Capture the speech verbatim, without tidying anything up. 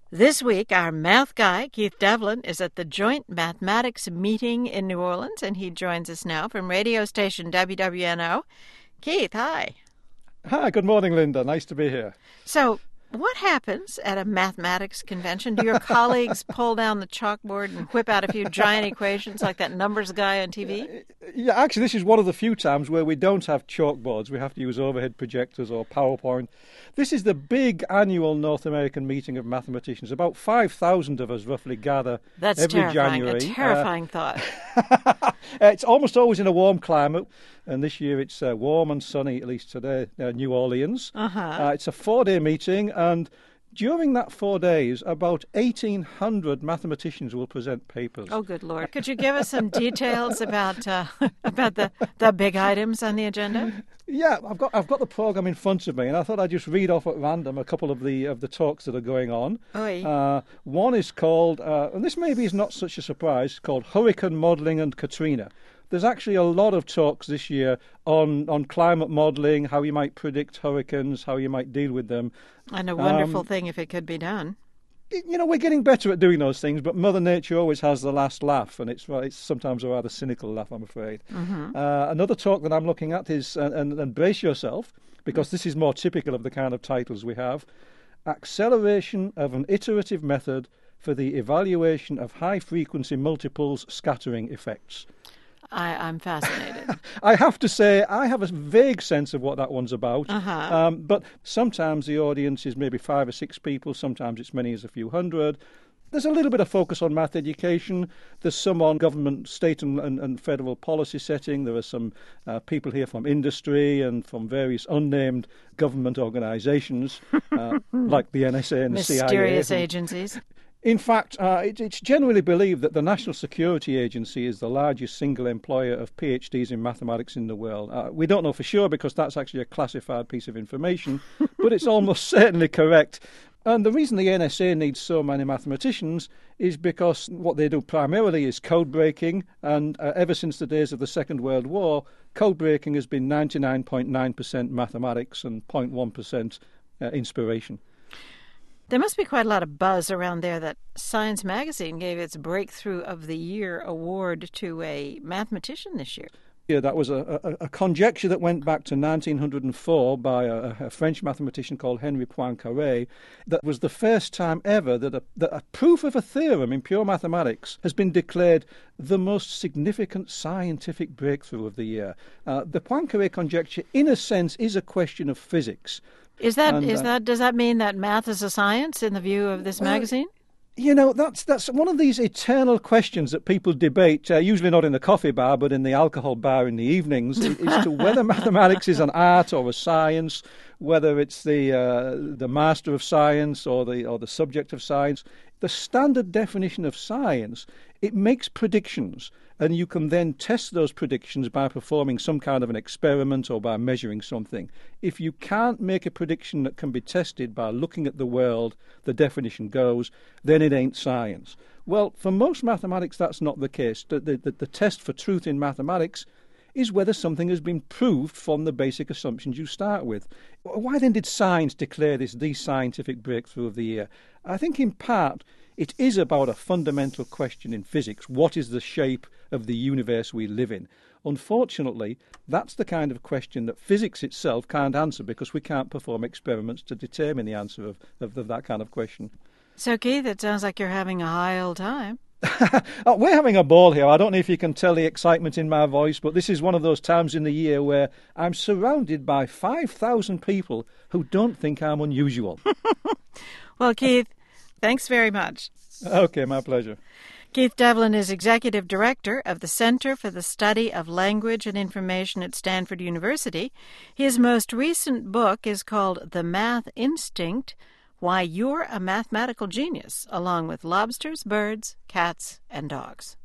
This week, our math guy, Keith Devlin, is at the Joint Mathematics Meeting in New Orleans, and he joins us now from radio station W W N O. Keith, hi. Hi, good morning, Linda. Nice to be here. So, what happens at a mathematics convention? Do your colleagues pull down the chalkboard and whip out a few giant equations like that numbers guy on T V? Yeah, actually, this is one of the few times where we don't have chalkboards. We have to use overhead projectors or PowerPoint. This is the big annual North American meeting of mathematicians. About five thousand of us roughly gather That's every terrifying, January. a terrifying uh, thought. It's almost always in a warm climate, and this year it's uh, warm and sunny, at least today, uh, New Orleans. Uh-huh. Uh, it's a four-day meeting, and during that four days, about eighteen hundred mathematicians will present papers. Oh, good Lord. Could you give us some details about uh, about the, the big items on the agenda? Yeah, I've got I've got the programme in front of me, and I thought I'd just read off at random a couple of the of the talks that are going on. Uh, one is called, uh, and this maybe is not such a surprise, called Hurricane Modelling and Katrina. There's actually a lot of talks this year on, on climate modelling, how you might predict hurricanes, how you might deal with them. And a wonderful um, thing if it could be done. You know, we're getting better at doing those things, but Mother Nature always has the last laugh, and it's it's sometimes a rather cynical laugh, I'm afraid. Mm-hmm. Uh, another talk that I'm looking at is, and, and, and brace yourself, because this is more typical of the kind of titles we have, Acceleration of an Iterative Method for the Evaluation of High-Frequency Multiples Scattering Effects. I, I'm fascinated. I have to say, I have a vague sense of what that one's about. Uh-huh. Um, but sometimes the audience is maybe five or six people. Sometimes it's many as a few hundred. There's a little bit of focus on math education. There's some on government, state and, and, and federal policy setting. There are some uh, people here from industry and from various unnamed government organisations, uh, like the N S A and the C I A. Mysterious agencies. In fact, uh, it, it's generally believed that the National Security Agency is the largest single employer of PhDs in mathematics in the world. Uh, we don't know for sure because that's actually a classified piece of information, but it's almost certainly correct. And the reason the N S A needs so many mathematicians is because what they do primarily is code breaking, and uh, ever since the days of the Second World War, code breaking has been ninety-nine point nine percent mathematics and zero point one percent uh, inspiration. There must be quite a lot of buzz around there that Science Magazine gave its Breakthrough of the Year award to a mathematician this year. Yeah, that was a, a, a conjecture that went back to nineteen oh four by a, a French mathematician called Henri Poincaré. That was the first time ever that a, that a proof of a theorem in pure mathematics has been declared the most significant scientific breakthrough of the year. Uh, the Poincaré conjecture, in a sense, is a question of physics. Is that and, is uh, that does that mean that math is a science in the view of this well, magazine? You know, that's that's one of these eternal questions that people debate, uh, usually not in the coffee bar, but in the alcohol bar in the evenings, as to whether mathematics is an art or a science, whether it's the uh, the master of science or the or the subject of science. The standard definition of science, it makes predictions, and you can then test those predictions by performing some kind of an experiment or by measuring something. If you can't make a prediction that can be tested by looking at the world, the definition goes, then it ain't science. Well, for most mathematics, that's not the case. The, the, the test for truth in mathematics is whether something has been proved from the basic assumptions you start with. Why then did science declare this the scientific breakthrough of the year? I think in part it is about a fundamental question in physics. What is the shape of the universe we live in? Unfortunately, that's the kind of question that physics itself can't answer because we can't perform experiments to determine the answer of, of, of that kind of question. So, Keith, it sounds like you're having a high old time. Oh, we're having a ball here. I don't know if you can tell the excitement in my voice, but this is one of those times in the year where I'm surrounded by five thousand people who don't think I'm unusual. Well, Keith, thanks very much. Okay, my pleasure. Keith Devlin is Executive Director of the Center for the Study of Language and Information at Stanford University. His most recent book is called The Math Instinct: Why You're a Mathematical Genius, along with lobsters, birds, cats, and dogs.